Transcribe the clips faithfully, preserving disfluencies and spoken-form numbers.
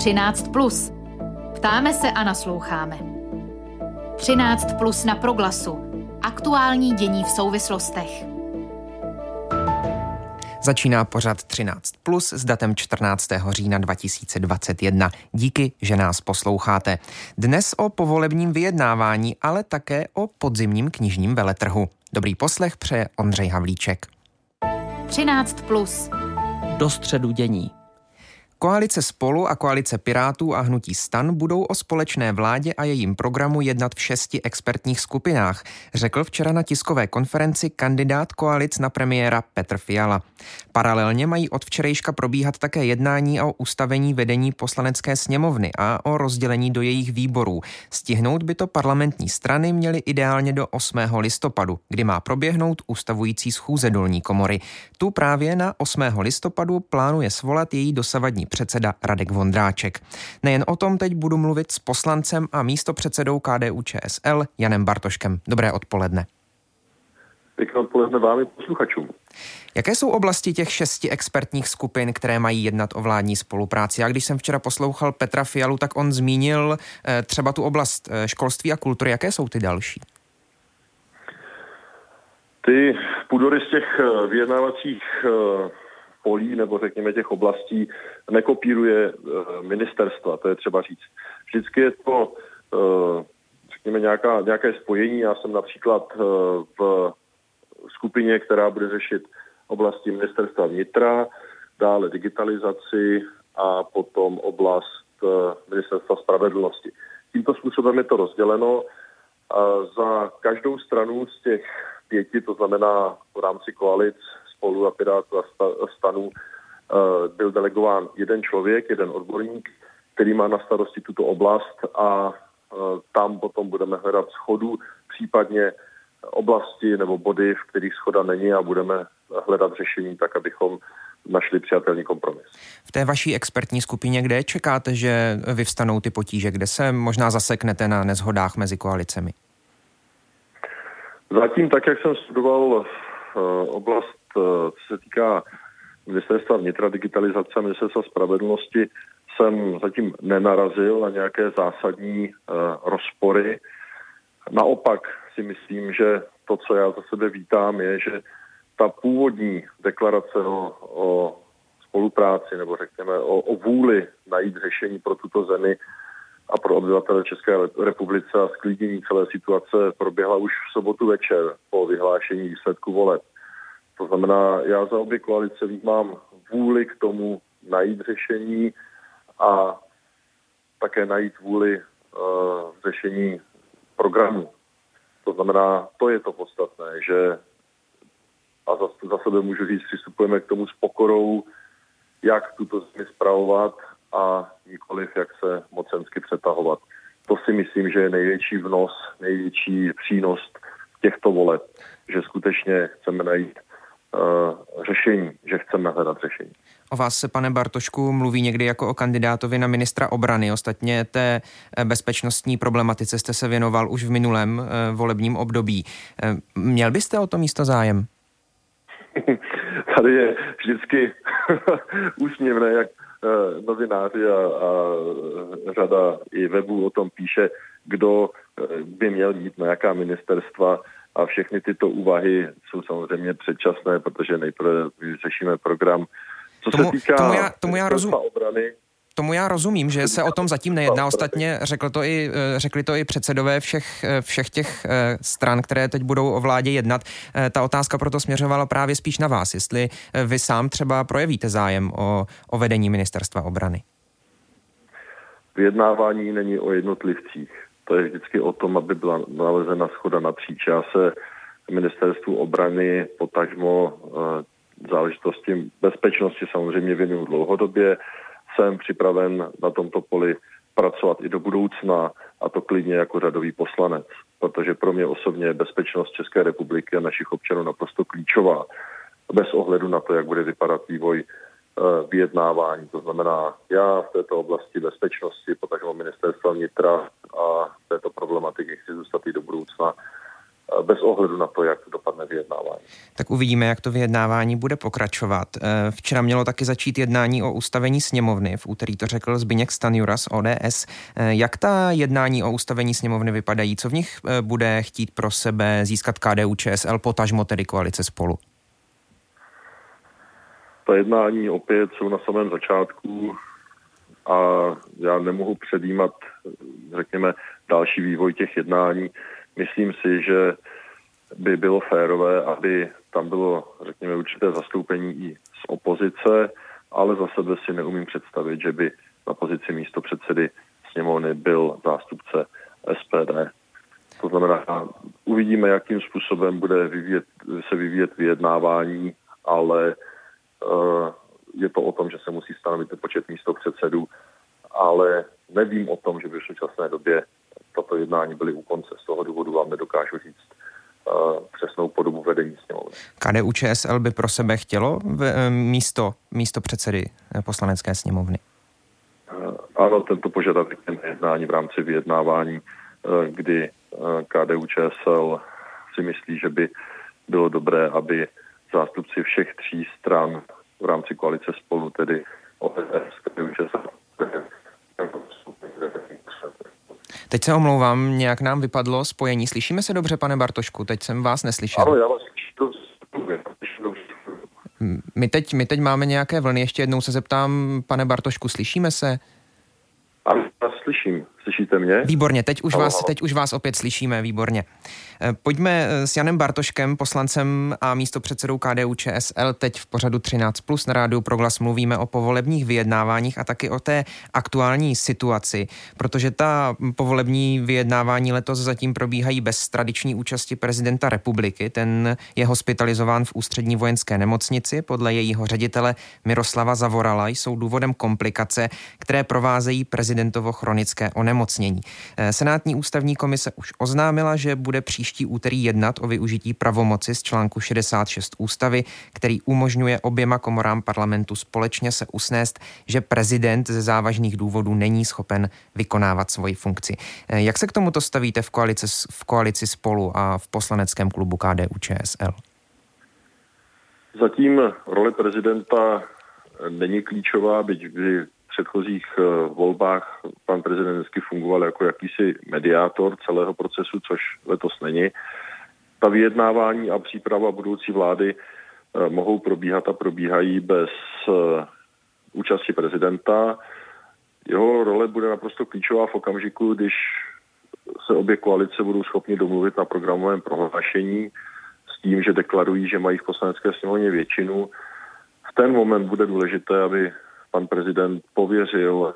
třináct plus. Ptáme se a nasloucháme. třináct plus na Proglasu. Aktuální dění v souvislostech. Začíná pořad třináct plus s datem čtrnáctého října dva tisíce dvacet jedna. Díky, že nás posloucháte. Dnes o povolebním vyjednávání, ale také o podzimním knižním veletrhu. Dobrý poslech přeje Ondřej Havlíček. třináct plus. Do středu dění. Koalice Spolu a koalice Pirátů a hnutí STAN budou o společné vládě a jejím programu jednat v šesti expertních skupinách, řekl včera na tiskové konferenci kandidát koalic na premiéra Petr Fiala. Paralelně mají od včerejška probíhat také jednání o ustavení vedení Poslanecké sněmovny a o rozdělení do jejich výborů. Stihnout by to parlamentní strany měly ideálně do osmého listopadu, kdy má proběhnout ustavující schůze dolní komory. Tu právě na osmého listopadu plánuje svolat její dosavadní předseda Radek Vondráček. Nejen o tom teď budu mluvit s poslancem a místopředsedou K D U Č S L Janem Bartoškem. Dobré odpoledne. Pěkné odpoledne vám i posluchačům. Jaké jsou oblasti těch šesti expertních skupin, které mají jednat o vládní spolupráci? Já když jsem včera poslouchal Petra Fialu, tak on zmínil eh, třeba tu oblast eh, školství a kultury. Jaké jsou ty další? Ty půdory z těch vyjednávacích eh, polí nebo řekněme těch oblastí nekopíruje ministerstva, to je třeba říct. Vždycky je to řekněme nějaká, nějaké spojení. Já jsem například v skupině, která bude řešit oblasti ministerstva vnitra, dále digitalizaci a potom oblast ministerstva spravedlnosti. Tímto způsobem je to rozděleno. Za každou stranu z těch pěti, to znamená v rámci koalic Spolu a Pirátů a STANu, byl delegován jeden člověk, jeden odborník, který má na starosti tuto oblast a tam potom budeme hledat shodu, případně oblasti nebo body, v kterých shoda není a budeme hledat řešení tak, abychom našli přijatelný kompromis. V té vaší expertní skupině, kde čekáte, že vyvstanou ty potíže, kde se možná zaseknete na neshodách mezi koalicemi? Zatím, tak jak jsem studoval oblast, co se týká ministerstva vnitra, digitalizace a ministerstva spravedlnosti, jsem zatím nenarazil na nějaké zásadní uh, rozpory. Naopak si myslím, že to, co já za sebe vítám, je, že ta původní deklarace o, o spolupráci nebo řekněme o, o vůli najít řešení pro tuto zemi a pro obyvatele České republice a sklidnění celé situace proběhla už v sobotu večer po vyhlášení výsledku voleb. To znamená, já za obě koalice mám vůli k tomu najít řešení a také najít vůli uh, řešení programu. To znamená, to je to podstatné, že a za, za sebe můžu říct, přistupujeme k tomu s pokorou, jak tuto zemi spravovat a nikoliv jak se mocensky přetahovat. To si myslím, že je největší vnos, největší přínos těchto voleb, že skutečně chceme najít uh, řešení, že chceme hledat řešení. O vás se, pane Bartošku, mluví někdy jako o kandidátovi na ministra obrany. Ostatně té bezpečnostní problematice jste se věnoval už v minulém uh, volebním období. Uh, měl byste o to místo zájem? Tady je vždycky úsměvné, jak uh, novináři a, a řada i webů o tom píše, kdo by měl jít na jaká ministerstva a všechny tyto úvahy jsou samozřejmě předčasné, protože nejprve řešíme program. Co tomu, se týká tomu já, tomu já rozum... obrany, Tomu já rozumím, že se o tom zatím nejedná. Ostatně řekl to i, řekli to i předsedové všech, všech těch stran, které teď budou o vládě jednat. Ta otázka proto směřovala právě spíš na vás, jestli vy sám třeba projevíte zájem o, o vedení ministerstva obrany. Vyjednávání není o jednotlivcích. To je vždycky o tom, aby byla nalezena shoda napříč. Já se ministerstvu obrany, potažmo záležitosti bezpečnosti samozřejmě věnuju dlouhodobě. Jsem připraven na tomto poli pracovat i do budoucna, a to klidně jako řadový poslanec, protože pro mě osobně je bezpečnost České republiky a našich občanů naprosto klíčová, bez ohledu na to, jak bude vypadat vývoj vyjednávání. To znamená, já v této oblasti bezpečnosti, potažmo ministerstva vnitra a této problematiky chci zůstat i do budoucna, bez ohledu na to, jak to dopadne vyjednávání. Tak uvidíme, jak to vyjednávání bude pokračovat. Včera mělo taky začít jednání o ustavení sněmovny. V úterý to řekl Zbyněk Stanjura z O D S. Jak ta jednání o ustavení sněmovny vypadají? Co v nich bude chtít pro sebe získat K D U Č S L, potažmo tedy koalice Spolu? Ta jednání opět jsou na samém začátku a já nemohu předjímat, řekněme, další vývoj těch jednání. Myslím si, že by bylo férové, aby tam bylo, řekněme, určité zastoupení i z opozice, ale za sebe si neumím představit, že by na pozici místopředsedy sněmovny byl zástupce S P D. To znamená, uvidíme, jakým způsobem bude vyvíjet, se vyvíjet vyjednávání, ale uh, je to o tom, že se musí stanovit počet místopředsedů, ale nevím o tom, že by v současné době tato jednání byly u konce. Z toho důvodu vám nedokážu říct uh, přesnou podobu vedení sněmovny. K D U Č S L by pro sebe chtělo v, místo, místo předsedy poslanecké sněmovny? Uh, ano, tento požadavek je jednání v rámci vyjednávání, uh, kdy uh, K D U Č S L si myslí, že by bylo dobré, aby zástupci všech tří stran v rámci koalice Spolu, tedy O D S, K D U Č S L, Teď se omlouvám, nějak nám vypadlo spojení. Slyšíme se dobře, pane Bartošku? Teď jsem vás neslyšel. Ano, já vás slyším. My teď, my teď máme nějaké vlny. Ještě jednou se zeptám, pane Bartošku, slyšíme se? Ano, já slyším. Slyšíte mě? Výborně, teď už, vás, teď už vás opět slyšíme, výborně. Pojďme s Janem Bartoškem, poslancem a místopředsedou K D U Č S L. Teď v pořadu třináct plus na Rádiu Proglas mluvíme o povolebních vyjednáváních a taky o té aktuální situaci, protože ta povolební vyjednávání letos zatím probíhají bez tradiční účasti prezidenta republiky. Ten je hospitalizován v Ústřední vojenské nemocnici. Podle jejího ředitele Miroslava Zavorala jsou důvodem komplikace, které provázejí prezidentovo chronické onemocnění. Senátní ústavní komise už oznámila, že bude příští úterý jednat o využití pravomoci z článku šedesát šest ústavy, který umožňuje oběma komorám parlamentu společně se usnést, že prezident ze závažných důvodů není schopen vykonávat svoji funkci. Jak se k tomuto stavíte v koalici, v koalici Spolu a v poslaneckém klubu K D U Č S L? Zatím role prezidenta není klíčová, byť by v předchozích volbách pan prezident vždycky fungoval jako jakýsi mediátor celého procesu, což letos není. Ta vyjednávání a příprava budoucí vlády mohou probíhat a probíhají bez účasti prezidenta. Jeho role bude naprosto klíčová v okamžiku, když se obě koalice budou schopni domluvit na programovém prohlášení s tím, že deklarují, že mají v poslanecké sněmovně většinu. V ten moment bude důležité, aby pan prezident pověřil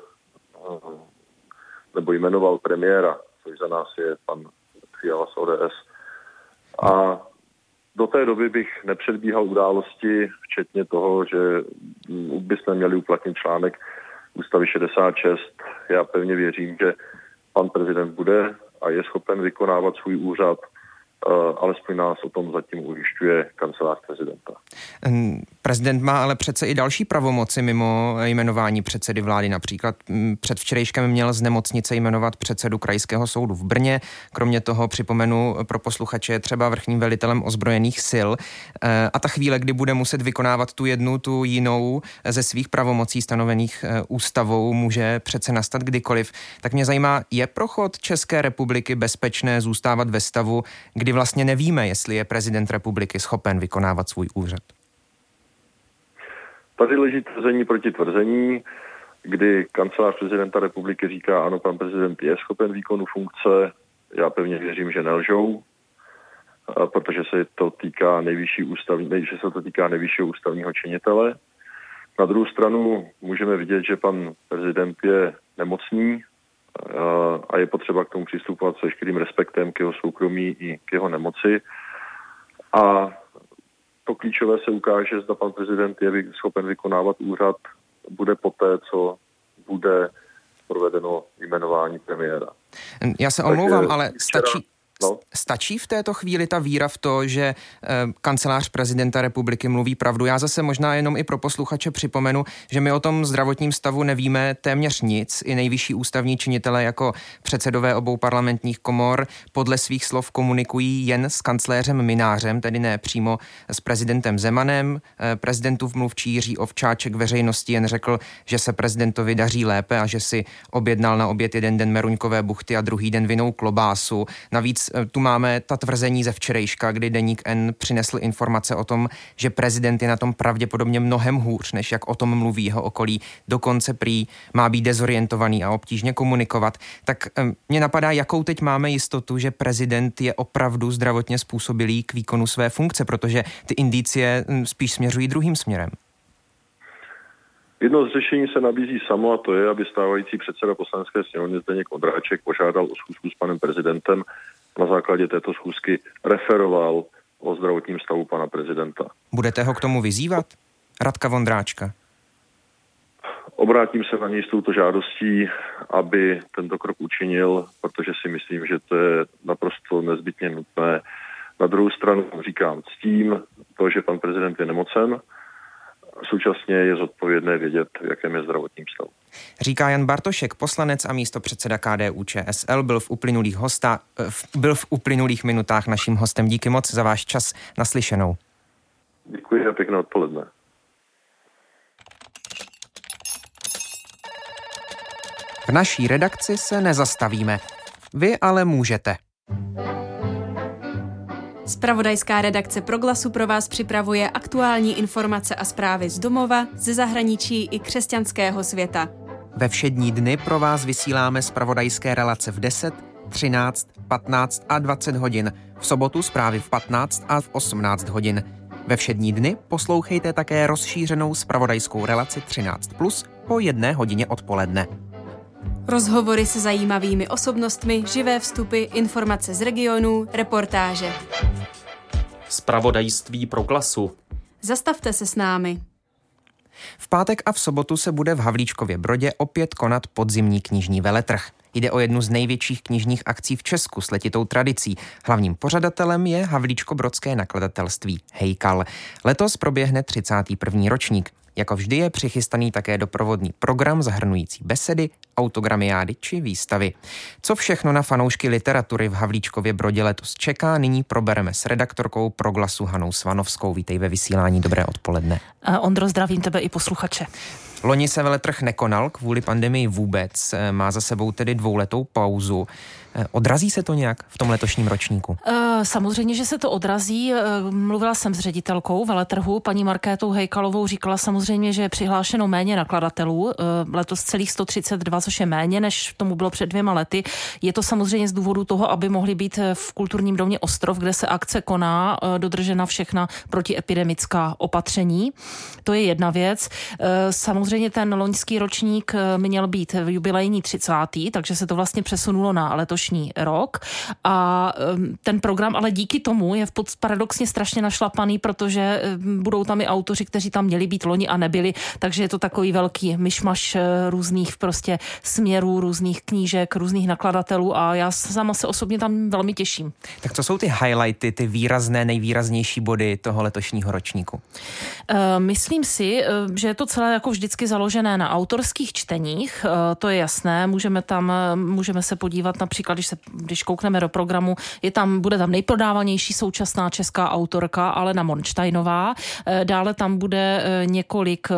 nebo jmenoval premiéra, což za nás je pan Fiala z O D S. A do té doby bych nepředbíhal události, včetně toho, že bychom měli uplatnit článek ústavy šedesát šest. Já pevně věřím, že pan prezident bude a je schopen vykonávat svůj úřad, alespoň nás o tom zatím ujišťuje kancelář prezidenta. Prezident má ale přece i další pravomoci mimo jmenování předsedy vlády. Například před včerejškem měl z nemocnice jmenovat předsedu Krajského soudu v Brně. Kromě toho, připomenu pro posluchače, je třeba vrchním velitelem ozbrojených sil. A ta chvíle, kdy bude muset vykonávat tu jednu, tu jinou ze svých pravomocí stanovených ústavou, může přece nastat kdykoliv. Tak mě zajímá, je pro chod České republiky bezpečné zůstávat ve stavu, kdy vlastně nevíme, jestli je prezident republiky schopen vykonávat svůj úřad? Tady leží tvrzení proti tvrzení, kdy kancelář prezidenta republiky říká, ano, pan prezident je schopen výkonu funkce. Já pevně věřím, že nelžou, protože se to týká nejvyšší ústavní, že se to týká nejvyššího ústavního činitele. Na druhou stranu můžeme vidět, že pan prezident je nemocný a je potřeba k tomu přistupovat s veškerým respektem k jeho soukromí i k jeho nemoci. A to klíčové se ukáže, zda pan prezident je schopen vykonávat úřad, bude poté, co bude provedeno jmenování premiéra. Já se omlouvám, ale stačí, No. Stačí v této chvíli ta víra v to, že eh, kancelář prezidenta republiky mluví pravdu? Já zase možná jenom i pro posluchače připomenu, že my o tom zdravotním stavu nevíme téměř nic. I nejvyšší ústavní činitelé jako předsedové obou parlamentních komor podle svých slov komunikují jen s kancléřem Mynářem, tedy ne přímo s prezidentem Zemanem. Eh, prezidentův mluvčí Jiří Ovčáček veřejnosti jen řekl, že se prezidentovi daří lépe a že si objednal na oběd jeden den meruňkové buchty a druhý den vinnou klobásu. Navíc tu máme ta tvrzení ze včerejška, kdy Deník N přinesl informace o tom, že prezident je na tom pravděpodobně mnohem hůř, než jak o tom mluví jeho okolí. Dokonce prý má být dezorientovaný a obtížně komunikovat. Tak mě napadá, jakou teď máme jistotu, že prezident je opravdu zdravotně způsobilý k výkonu své funkce, protože ty indicie spíš směřují druhým směrem. Jedno z řešení se nabízí samo a to je, aby stávající předseda Poslanecké sněmovny Zdeněk Ondráček požádal o schůzku s panem prezidentem. Na základě této schůzky referoval o zdravotním stavu pana prezidenta. Budete ho k tomu vyzývat? Radka Vondráčka. Obrátím se na něj s touto žádostí, aby tento krok učinil, protože si myslím, že to je naprosto nezbytně nutné. Na druhou stranu říkám s tím, to, že pan prezident je nemocen, současně je zodpovědné vědět, v jakém je zdravotním stavu. Říká Jan Bartošek, poslanec a místopředseda K D U Č S L, byl v uplynulých, hosta, byl v uplynulých minutách naším hostem. Díky moc za váš čas, naslyšenou. Děkuji a pěkné odpoledne. V naší redakci se nezastavíme. Vy ale můžete. Zpravodajská redakce Proglasu pro vás připravuje aktuální informace a zprávy z domova, ze zahraničí i křesťanského světa. Ve všední dny pro vás vysíláme zpravodajské relace v deset, třináct, patnáct a dvacet hodin. V sobotu zprávy v patnáct a v osmnáct hodin. Ve všední dny poslouchejte také rozšířenou zpravodajskou relaci třináct plus po jedné hodině odpoledne. Rozhovory se zajímavými osobnostmi, živé vstupy, informace z regionů, reportáže. Zpravodajství Proglasu. Zastavte se s námi. V pátek a v sobotu se bude v Havlíčkově Brodě opět konat podzimní knižní veletrh. Jde o jednu z největších knižních akcí v Česku s letitou tradicí. Hlavním pořadatelem je Havlíčkobrodské nakladatelství Hejkal. Letos proběhne třicátý první ročník. Jako vždy je přichystaný také doprovodný program zahrnující besedy, autogramiády či výstavy. Co všechno na fanoušky literatury v Havlíčkově Brodě letos čeká, nyní probereme s redaktorkou Proglasu Hanou Svanovskou. Vítej ve vysílání, dobré odpoledne. Ondro, zdravím tebe i posluchače. Loni se veletrh nekonal kvůli pandemii vůbec, má za sebou tedy dvouletou pauzu. Odrazí se to nějak v tom letošním ročníku? Samozřejmě, že se to odrazí. Mluvila jsem s ředitelkou veletrhu, paní Markétou Hejkalovou, říkala samozřejmě, že je přihlášeno méně nakladatelů, letos celých sto třicet dva, což je méně, než tomu bylo před dvěma lety. Je to samozřejmě z důvodu toho, aby mohli být v kulturním domě Ostrov, kde se akce koná, dodržena všechna protiepidemická opatření. To je jedna věc. Samozřejmě ten loňský ročník měl být jubilejní třicátý, takže se to vlastně přesunulo na letošní rok a ten program ale díky tomu je v pod paradoxně strašně našlapaný, protože budou tam i autoři, kteří tam měli být loni a nebyli, takže je to takový velký myšmaš různých prostě směrů, různých knížek, různých nakladatelů a já sama se osobně tam velmi těším. Tak co jsou ty highlighty, ty výrazné, nejvýraznější body toho letošního ročníku? Myslím si, že je to celé jako vždycky založené na autorských čteních, to je jasné, můžeme tam, můžeme se podívat například, když, se, když koukneme do programu, je tam, bude tam nejprodávanější současná česká autorka Alena Monštejnová, dále tam bude několik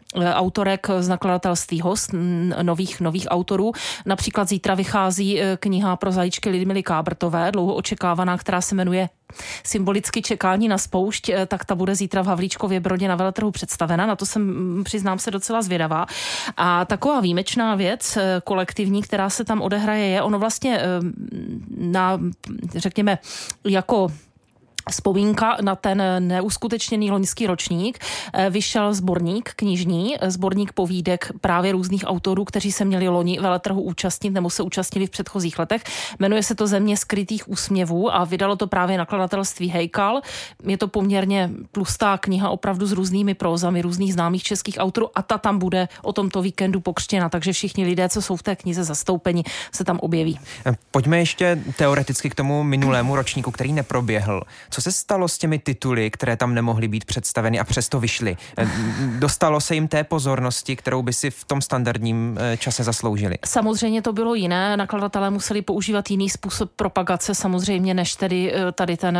autorek z nakladatelství Host, nových, nových autorů. Například zítra vychází kniha pro zajíčky Lidmily Kábrtové, dlouho očekávaná, která se jmenuje Symbolicky čekání na spoušť, tak ta bude zítra v Havlíčkově Brodě na veletrhu představena. Na to jsem, přiznám se, docela zvědavá. A taková výjimečná věc kolektivní, která se tam odehraje, je ono vlastně na, řekněme, jako vzpomínka na ten neuskutečněný loňský ročník. Vyšel sborník knižní, sborník povídek právě různých autorů, kteří se měli loni veletrhu účastnit nebo se účastnili v předchozích letech. Jmenuje se to Země skrytých úsměvů a vydalo to právě nakladatelství Hejkal. Je to poměrně tlustá kniha opravdu s různými prózami různých známých českých autorů a ta tam bude o tomto víkendu pokřtěna, takže všichni lidé, co jsou v té knize zastoupeni, se tam objeví. Pojďme ještě teoreticky k tomu minulému ročníku, který neproběhl. Co se stalo s těmi tituly, které tam nemohly být představeny a přesto vyšly? Dostalo se jim té pozornosti, kterou by si v tom standardním čase zasloužili? Samozřejmě to bylo jiné. Nakladatelé museli používat jiný způsob propagace, samozřejmě, než tedy tady ten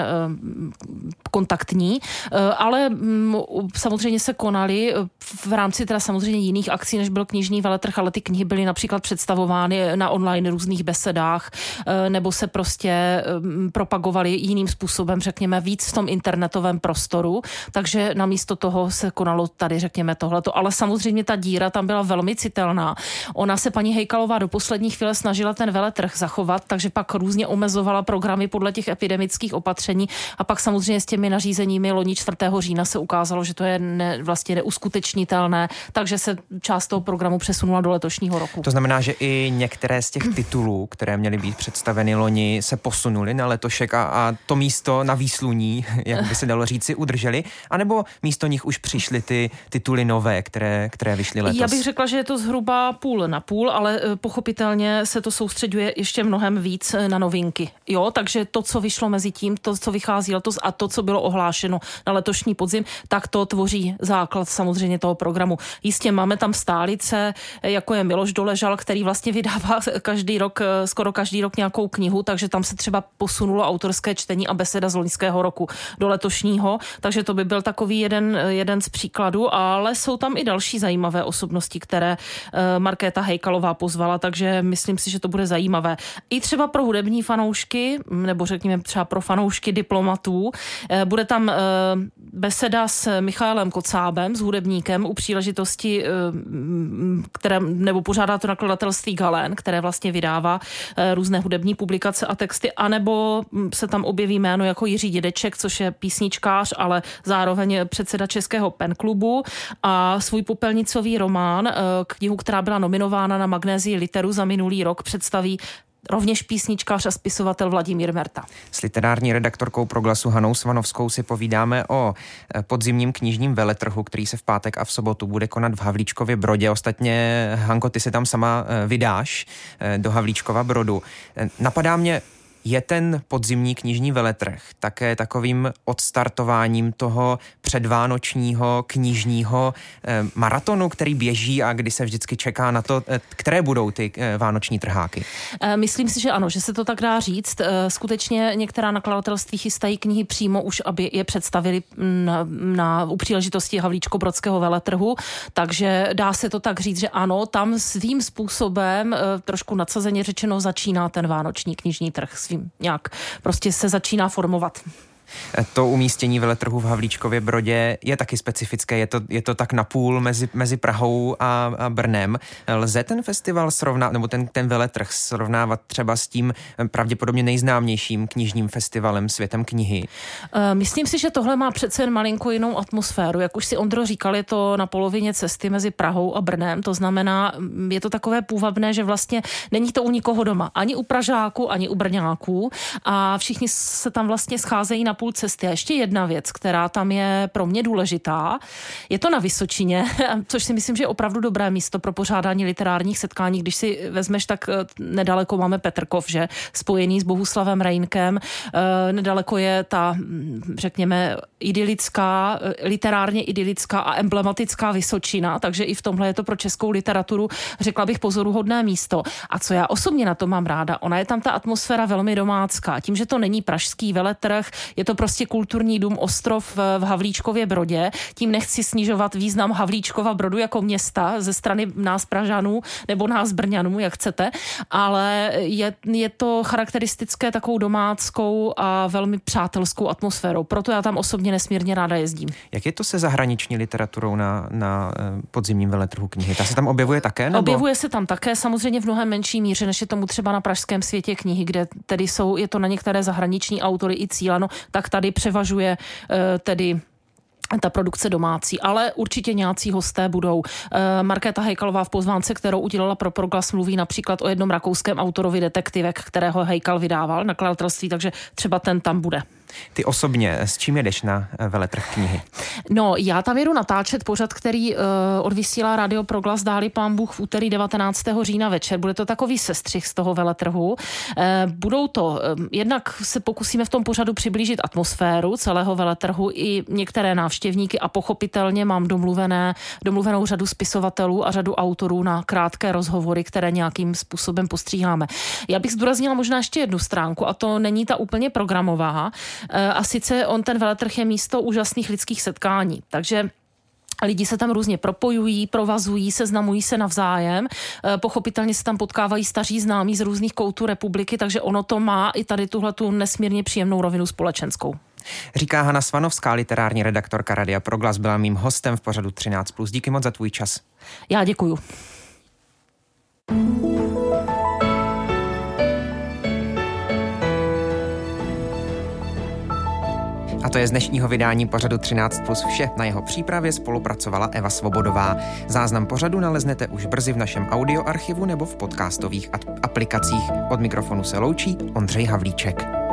kontaktní. Ale samozřejmě se konaly v rámci teda samozřejmě jiných akcí, než byl knižní veletrh, ale ty knihy byly například představovány na online různých besedách, nebo se prostě propagovaly jiným způsobem, řekněme, víc v tom internetovém prostoru, takže namísto toho se konalo tady, řekněme, tohleto. Ale samozřejmě ta díra tam byla velmi citelná. Ona se paní Hejkalová do poslední chvíle snažila ten veletrh zachovat, takže pak různě omezovala programy podle těch epidemických opatření a pak samozřejmě s těmi nařízeními loni čtvrtého října se ukázalo, že to je ne, vlastně neuskutečnitelné, takže se část toho programu přesunula do letošního roku. To znamená, že i některé z těch titulů, které měly být představeny loni, se posunuly na letošek a, a to místo na výsluní, jak by se dalo říci, udrželi, anebo místo nich už přišly ty tituly nové, které, které vyšly letos? Já bych řekla, že je to zhruba půl na půl, ale pochopitelně se to soustředuje ještě mnohem víc na novinky. Jo, takže to, co vyšlo mezi tím, to, co vychází letos a to, co bylo ohlášeno na letošní podzim, tak to tvoří základ samozřejmě toho programu. Jistě máme tam stálice, jako je Miloš Doležal, který vlastně vydává každý rok, skoro každý rok nějakou knihu, takže tam se třeba posunulo autorské čtení a beseda z loňského roku do letošního, takže to by byl takový jeden, jeden z příkladů, ale jsou tam i další zajímavé osobnosti, které Markéta Hejkalová pozvala, takže myslím si, že to bude zajímavé. I třeba pro hudební fanoušky, nebo řekněme třeba pro fanoušky diplomatů, bude tam beseda s Michaelem Kocábem, s hudebníkem u příležitosti, které, nebo pořádá to nakladatelství Galén, které vlastně vydává různé hudební publikace a texty, anebo se tam objeví jméno jako Jiří Dědeček, což je písničkář, ale zároveň předseda Českého penklubu a svůj popelnicový román, knihu, která byla nominována na Magnézii Literu za minulý rok, představí rovněž písničkář a spisovatel Vladimír Merta. S literární redaktorkou Proglasu Hanou Svanovskou si povídáme o podzimním knižním veletrhu, který se v pátek a v sobotu bude konat v Havlíčkově Brodě. Ostatně, Hanko, ty se tam sama vydáš do Havlíčkova Brodu. Napadá mě, je ten podzimní knižní veletrh také takovým odstartováním toho předvánočního knižního eh, maratonu, který běží a kdy se vždycky čeká na to, eh, které budou ty eh, vánoční trháky? Myslím si, že ano, že se to tak dá říct. Skutečně některá nakladatelství chystají knihy přímo už, aby je představili na, na u příležitosti Havlíčkobrodského veletrhu, takže dá se to tak říct, že ano, tam svým způsobem, trošku nadsazeně řečeno, začíná ten vánoční knižní trh svým nějak prostě se začíná formovat. To umístění veletrhu v Havlíčkově Brodě je taky specifické, je to, je to tak napůl mezi, mezi Prahou a, a Brnem. Lze ten festival srovnávat, nebo ten, ten veletrh srovnávat třeba s tím pravděpodobně nejznámějším knižním festivalem Světem knihy? Myslím si, že tohle má přece jen malinko jinou atmosféru. Jak už si Ondro říkal, je to na polovině cesty mezi Prahou a Brnem, to znamená, je to takové půvabné, že vlastně není to u nikoho doma, ani u Pražáků, ani u Brňáků a všichni se tam vlastně scházejí na půl cesty. A ještě jedna věc, která tam je pro mě důležitá, je to na Vysočině, což si myslím, že je opravdu dobré místo pro pořádání literárních setkání. Když si vezmeš, tak nedaleko máme Petrkov, že spojený s Bohuslavem Rejnkem. Nedaleko je ta, řekněme, idylická, literárně idylická a emblematická Vysočina, takže i v tomhle je to pro českou literaturu, řekla bych, pozoruhodné místo. A co já osobně na to mám ráda, ona je tam ta atmosféra velmi domácká. Tím, že to není pražský veletrh, je to prostě kulturní dům Ostrov v Havlíčkově Brodě. Tím nechci snižovat význam Havlíčkova Brodu jako města ze strany nás Pražanů nebo nás Brňanů, jak chcete, ale je, je to charakteristické takovou domáckou a velmi přátelskou atmosférou. Proto já tam osobně nesmírně ráda jezdím. Jak je to se zahraniční literaturou na, na podzimním veletrhu knihy? Ta se tam objevuje také? Nebo? Objevuje se tam také, samozřejmě v mnohem menší míře, než je tomu třeba na Pražském světě knihy, kde tedy jsou, je to na některé zahraniční autory i cíleno, tak tady převažuje tedy ta produkce domácí, ale určitě nějací hosté budou. Markéta Hejkalová v pozvánce, kterou udělala pro Proglas, mluví například o jednom rakouském autorovi Detektivek, kterého Hejkal vydával nakladatelství, takže třeba ten tam bude. Ty osobně, s čím jedeš na veletrh knihy? No, já tam jedu natáčet pořad, který uh, odvysílá Radio Proglas, dáli pán Bůh v úterý devatenáctého října večer. Bude to takový sestřih z toho veletrhu. Uh, budou to, uh, jednak se pokusíme v tom pořadu přiblížit atmosféru celého veletrhu i některé návštěvníky a pochopitelně mám domluvené, domluvenou řadu spisovatelů a řadu autorů na krátké rozhovory, které nějakým způsobem postříháme. Já bych zdůraznila možná ještě jednu stránku a to není ta úplně programová. A sice on, ten veletrh je místo úžasných lidských setkání, takže lidi se tam různě propojují, provazují, seznamují se navzájem. Pochopitelně se tam potkávají staří známí z různých koutů republiky, takže ono to má i tady tuhletu nesmírně příjemnou rovinu společenskou. Říká Hana Svanovská, literární redaktorka Radia Proglas, byla mým hostem v pořadu třináct plus. Díky moc za tvůj čas. Já děkuju. A to je z dnešního vydání pořadu třináct plus vše. Na jeho přípravě spolupracovala Eva Svobodová. Záznam pořadu naleznete už brzy v našem audioarchivu nebo v podcastových aplikacích. Od mikrofonu se loučí Ondřej Havlíček.